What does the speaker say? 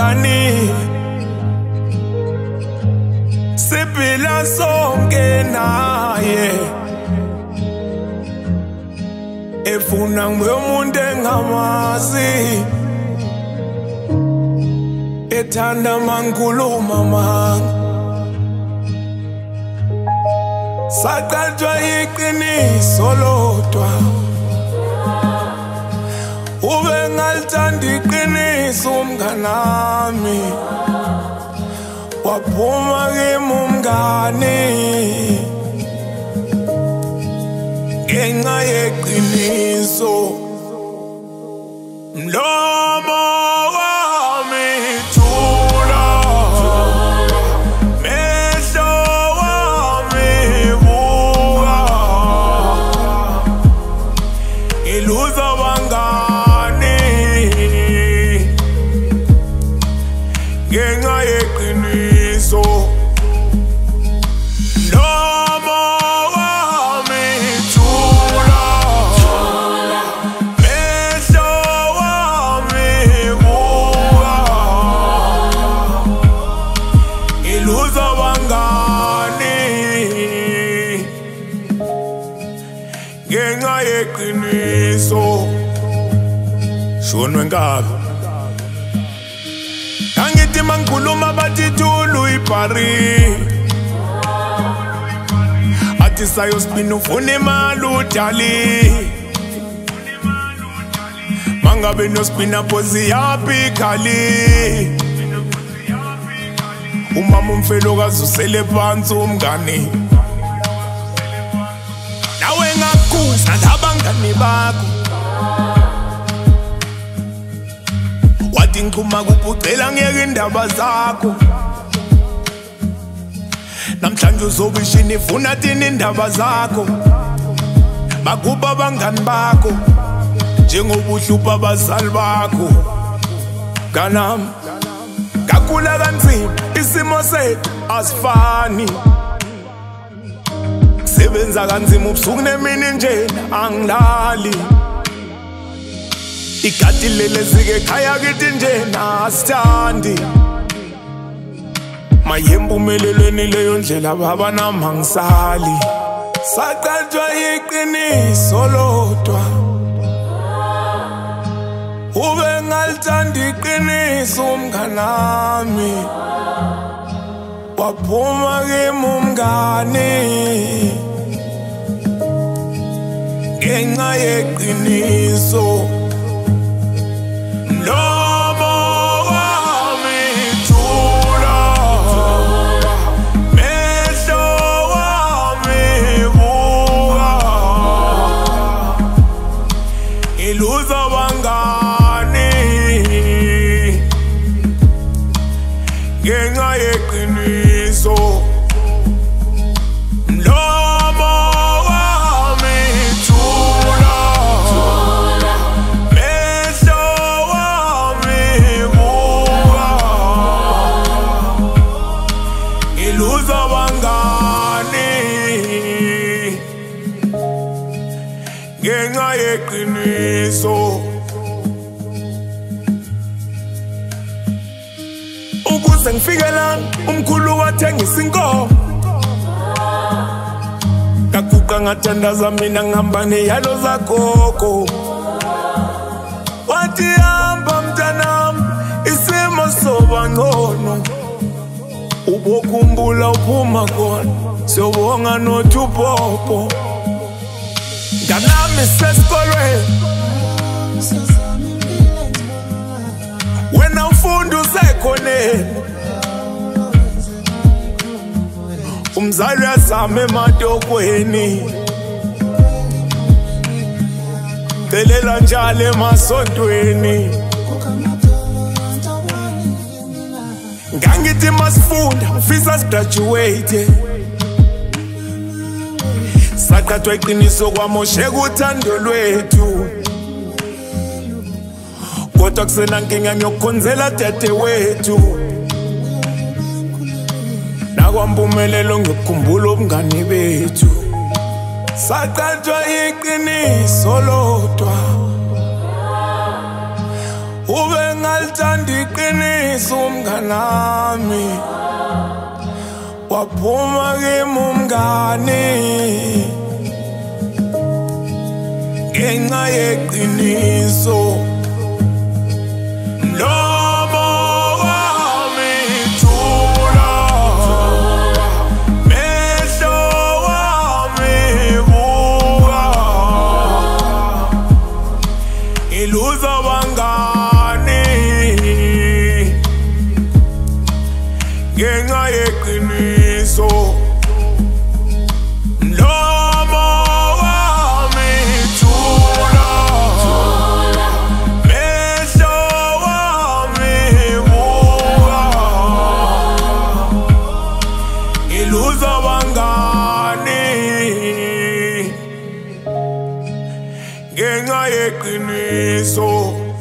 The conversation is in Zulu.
mngani siphila sonke naye efuna ngibe umuntu engamazi ethanda mangikhuluma manga saqathwa iqiniso lodwa ube ngalithanda iqiniso umnganami waphuma kimi umngani ngenxa yeqiniso mlomo wami thula mehlo wami buka iluza bangani ngenxa yeqiniso ngenxa yeqiniso shonwe ngabe angithi mangikhuluma bathi thulu ibhari athi sayosibina ufuna imali udali mangabe nosibina phozi yaphi khali umama umfelokazi usele phansi umngani nawe ngakuza labangani bakho wathi ngikhuma kuphucela ngeke indaba zakho namhlanje uzobishini ifuna thini indaba zakho bakuba abangani bakho njengoba uhlupha abazali bakho kanami kakhula kanzima isimo sethu asifani sebenza kanzima ubusuku nemini nje angilali igadi lelezike ekhaya kithi nje nasithandi mayembe umelelweni leyo ndlela baba nami angisali saqathwa iqiniso lodwa ube ngalithanda iqiniso umnganami waphuma kimi umngani ngenxa yeqiniso mlomo wami thula mehlo wami buka iluza bangani ngenxa yeqiniso mlomo wami thula mehlo wami buka iluza bangani ngenxa yeqiniso ukuze ngifike la umkhulu wathengisa inkomo kaguqa ngathandaza mina ngihamba neyalo zagogo wathi hamba mntanami isimo soba ngcono ubokhumbula uphuma khona siyobonga nothi upopo nganami sesikolweni wena ufunda usekhoneni umzali uyazama ematokweni delela njalo emasontweni ngangithi masifunda ufisa sigraduate saqathwa iqiniso kwamosheka uthando lwethu kodwa kusena nkinga ngiyokukhonzela dade wethu nakwampumelelo ngikukhumbula ubungani bethu saqathwa iqiniso lodwa ubengalithanda iqiniso umnganami waphuma kimi umngane ngenxa yeqiniso mlomo wami thula mehlo wami buka iluza bangani ngenxa yeqiniso mlomo wami thula mehlo wami buka iluza bangani ngenxa yeqiniso